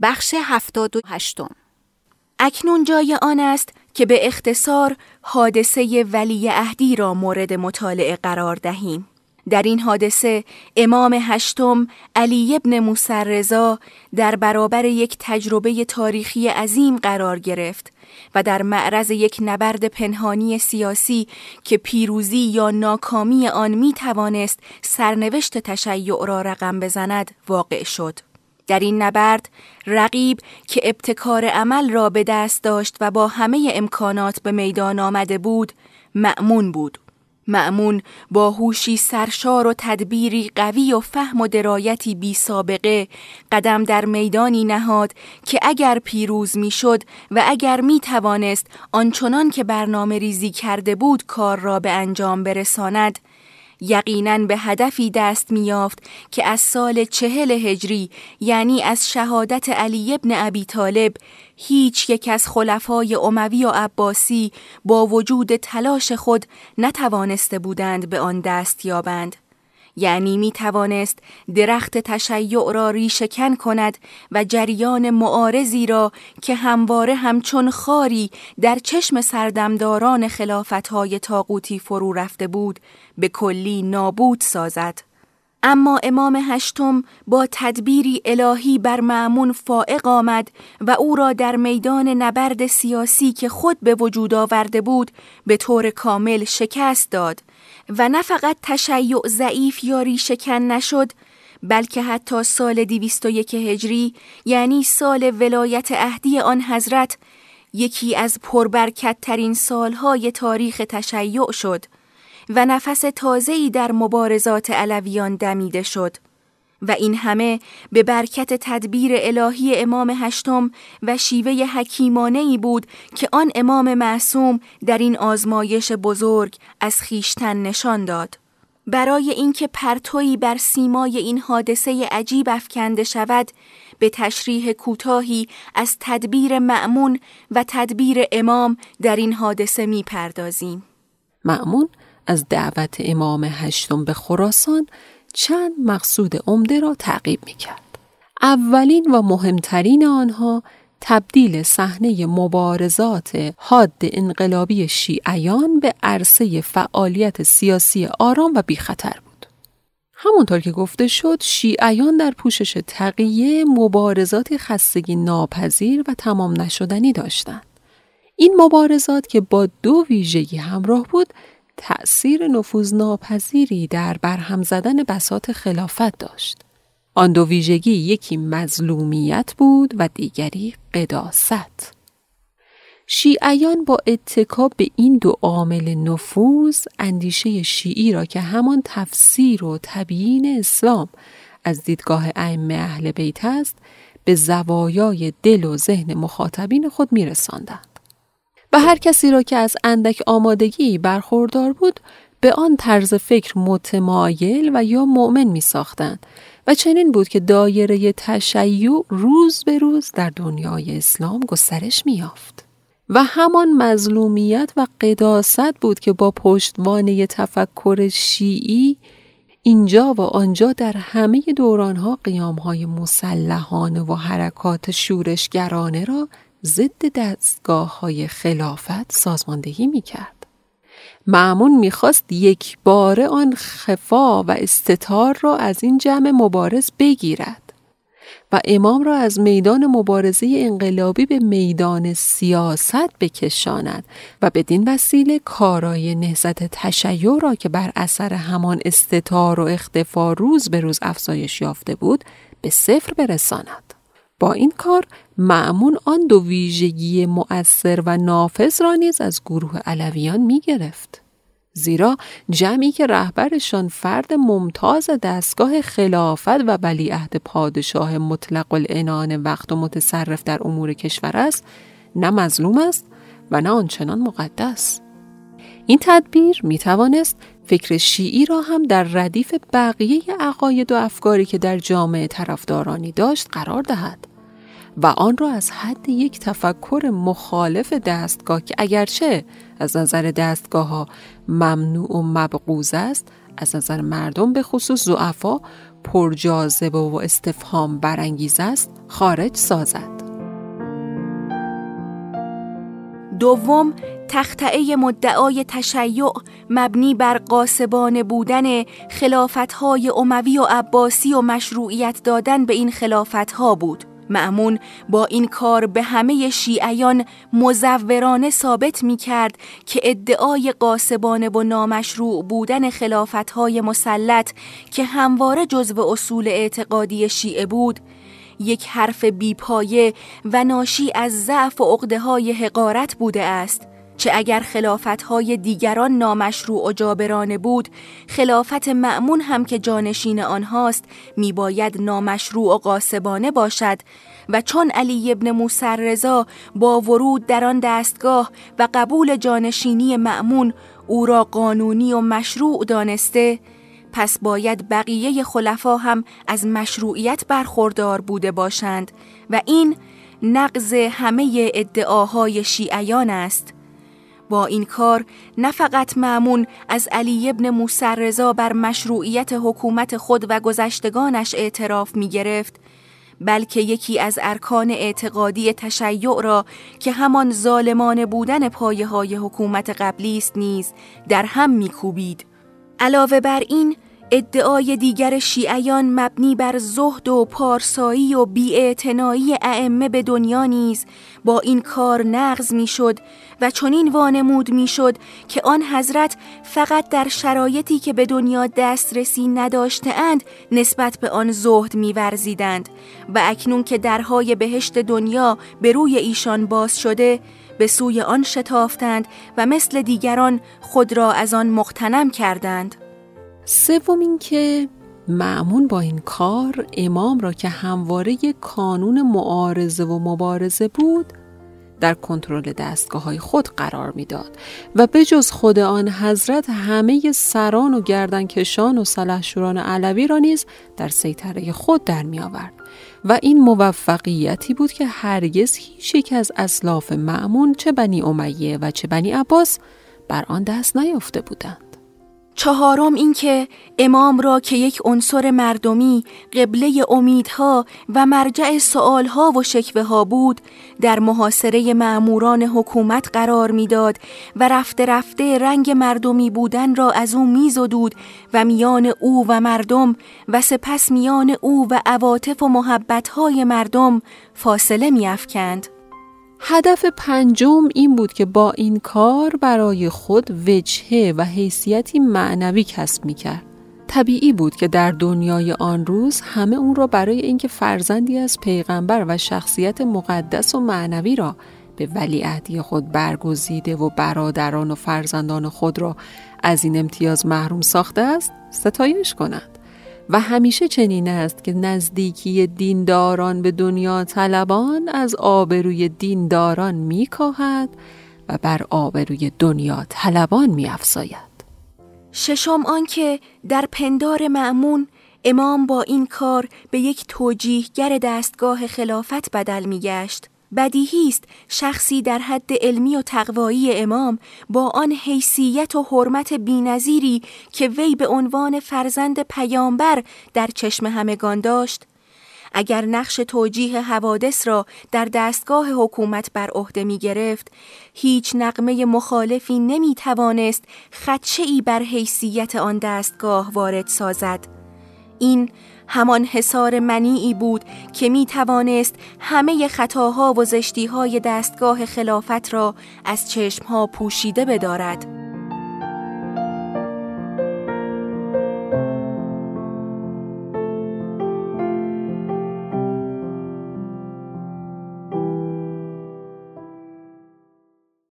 بخش 78. اکنون جای آن است که به اختصار حادثه ولیعهدی را مورد مطالعه قرار دهیم. در این حادثه امام هشتم علی ابن موسی رضا در برابر یک تجربه تاریخی عظیم قرار گرفت و در معرض یک نبرد پنهانی سیاسی که پیروزی یا ناکامی آن می توانست سرنوشت تشیع را رقم بزند واقع شد. در این نبرد رقیب که ابتکار عمل را به دست داشت و با همه امکانات به میدان آمده بود، مأمون بود. مأمون با هوشی سرشار و تدبیری قوی و فهم و درایتی بی سابقه قدم در میدانی نهاد که اگر پیروز می شد و اگر می توانست آنچنان که برنامه ریزی کرده بود کار را به انجام برساند، یقیناً به هدفی دست می‌یافت که از سال 40 هجری، یعنی از شهادت علی ابن ابی طالب، هیچ یک از خلفای اموی و عباسی با وجود تلاش خود نتوانسته بودند به آن دست یابند. یعنی می توانست درخت تشیع را ریشه‌کن کند و جریان معارضی را که همواره همچون خاری در چشم سردمداران خلافت‌های طاغوتی فرو رفته بود به کلی نابود سازد. اما امام هشتم با تدبیری الهی بر مأمون فائق آمد و او را در میدان نبرد سیاسی که خود به وجود آورده بود به طور کامل شکست داد و نه فقط تشیع ضعیف یا ریشه‌کن نشد، بلکه حتی سال 201 هجری، یعنی سال ولایت عهدی آن حضرت، یکی از پربرکت‌ترین سالهای تاریخ تشیع شد و نفس تازه‌ای در مبارزات علویان دمیده شد. و این همه به برکت تدبیر الهی امام هشتم و شیوه حکیمانه‌ای بود که آن امام معصوم در این آزمایش بزرگ از خویشتن نشان داد. برای اینکه پرتویی بر سیمای این حادثه عجیب افکنده شود، به تشریح کوتاهی از تدبیر مأمون و تدبیر امام در این حادثه می پردازیم. مأمون از دعوت امام هشتم به خراسان چند مقصود عمده را تعقیب می‌کرد. اولین و مهمترین آنها تبدیل صحنه مبارزات حاد انقلابی شیعیان به عرصه فعالیت سیاسی آرام و بی خطر بود. همونطور که گفته شد، شیعیان در پوشش تقیه مبارزات خستگی ناپذیر و تمام نشدنی داشتند. این مبارزات که با دو ویژگی همراه بود، تأثیر نفوذناپذیری در برهم زدن بساط خلافت داشت. آن دو ویژگی یکی مظلومیت بود و دیگری قداست. شیعیان با اتکا به این دو عامل نفوذ، اندیشه شیعی را که همان تفسیر و تبیین اسلام از دیدگاه ائمه اهل بیت است، به زوایای دل و ذهن مخاطبین خود می‌رساندند. و هر کسی را که از اندک آمادگی برخوردار بود به آن طرز فکر متمایل و یا مؤمن می ساختند و چنین بود که دایره تشیع روز به روز در دنیای اسلام گسترش می یافت. و همان مظلومیت و قداست بود که با پشتوانه تفکر شیعی اینجا و آنجا در همه دورانها قیامهای مسلحانه و حرکات شورشگرانه را ضد دستگاه‌های خلافت سازماندهی می‌کرد. مأمون می‌خواست یک باره آن خفا و استتار را از این جمع مبارز بگیرد و امام را از میدان مبارزه انقلابی به میدان سیاست بکشاند و بدین وسیله کارای نهضت تشیع را که بر اثر همان استتار و اختفا روز به روز افزایش یافته بود به صفر برساند. با این کار مأمون آن دو ویژگی مؤثر و نافذ را نیز از گروه علویان می گرفت. زیرا جمعی که رهبرشان فرد ممتاز دستگاه خلافت و ولیعهد پادشاه مطلق العنان وقت و متصرف در امور کشور است، نه مظلوم است و نه آنچنان مقدس. این تدبیر می توانست فکر شیعی را هم در ردیف بقیه عقاید و افکاری که در جامعه طرفدارانی داشت قرار دهد و آن را از حد یک تفکر مخالف دستگاه که اگرچه از نظر دستگاه ها ممنوع و مبغوض است، از نظر مردم به خصوص ضعفا پرجاذبه و استفهام برانگیز است خارج سازد. دوم، تخطئه مدعای تشیع مبنی بر غاصبانه بودن خلافت‌های اموی و عباسی و مشروعیت دادن به این خلافت‌ها بود. مأمون با این کار به همه شیعیان مزورانه ثابت می‌کرد که ادعای غاصبانه و نامشروع بودن خلافت‌های مسلط که همواره جزو اصول اعتقادی شیعه بود، یک حرف بیپایه و ناشی از ضعف و عقده‌های حقارت بوده است. چه اگر خلافت‌های دیگران نامشروع و جابرانه بود، خلافت مأمون هم که جانشین آنهاست میباید نامشروع و غاصبانه باشد و چون علی ابن موسی رضا با ورود در آن دستگاه و قبول جانشینی مأمون او را قانونی و مشروع دانسته، پس باید بقیه خلفا هم از مشروعیت برخوردار بوده باشند و این نقض همه ادعاهای شیعیان است. با این کار نه فقط مأمون از علی ابن موسی رضا بر مشروعیت حکومت خود و گذشتگانش اعتراف می گرفت، بلکه یکی از ارکان اعتقادی تشیع را که همان ظالمانه بودن پایه‌های حکومت قبلی است نیز در هم می کوبید. علاوه بر این، ادعای دیگر شیعیان مبنی بر زهد و پارسایی و بی‌اعتنایی ائمه به دنیا نیز با این کار نقض میشد و چنین وانمود میشد که آن حضرت فقط در شرایطی که به دنیا دسترسی نداشته‌اند نسبت به آن زهد می‌ورزیدند و اکنون که درهای بهشت دنیا به روی ایشان باز شده به سوی آن شتافتند و مثل دیگران خود را از آن مغتنم کردند. سوم این که مأمون با این کار امام را که همواره یک کانون معارضه و مبارزه بود در کنترل دستگاه‌های خود قرار میداد و به جز خود آن حضرت همه سران و گردنکشان و سلحشوران علوی را نیز در سیطره خود در می آورد و این موفقیتی بود که هرگز هیچ یک از اسلاف مأمون چه بنی امیه و چه بنی عباس بر آن دست نیافته بودند. چهارم این که امام را که یک عنصر مردمی، قبله امیدها و مرجع سؤالها و شکوه ها بود، در محاصره مأموران حکومت قرار میداد و رفته رفته رنگ مردمی بودن را از او میزدود و میان او و مردم و سپس میان او و عواطف و محبتهای مردم فاصله میافکند. هدف پنجم این بود که با این کار برای خود وجهه و حیثیتی معنوی کسب می‌کرد. طبیعی بود که در دنیای آن روز همه اون را برای اینکه فرزندی از پیغمبر و شخصیت مقدس و معنوی را به ولیعهدی خود برگزیده و برادران و فرزندان خود را از این امتیاز محروم ساخته است ستایش کنند. و همیشه چنین است که نزدیکی دینداران به دنیا طلبان از آبروی دینداران می‌کاهد و بر آبروی دنیا طلبان می‌افزاید. ششم آن که در پندار مأمون امام با این کار به یک توجیهگر دستگاه خلافت بدل می‌گشت. بدیهی است شخصی در حد علمی و تقوایی امام با آن حیثیت و حرمت بی‌نظیری که وی به عنوان فرزند پیامبر در چشم همگان داشت، اگر نقش توجیه حوادث را در دستگاه حکومت بر عهده می گرفت، هیچ نغمه مخالفی نمی توانست خدشه‌ای بر حیثیت آن دستگاه وارد سازد. این همان حصار منیعی بود که می توانست همه خطاها و زشتیهای دستگاه خلافت را از چشمها پوشیده بدارد.